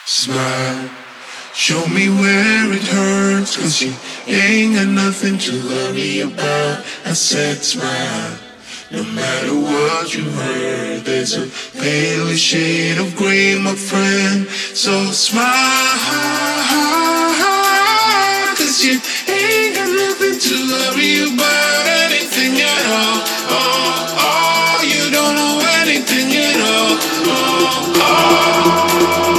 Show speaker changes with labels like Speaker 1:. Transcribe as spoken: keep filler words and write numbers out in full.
Speaker 1: Smile, show me where it hurts, cause you ain't got nothing to worry about. I said smile, no matter what you heard, there's a pale shade of gray, my friend. So smile, cause you ain't got nothing to worry about, anything at all. Oh, oh, you don't know anything at all. Oh, oh.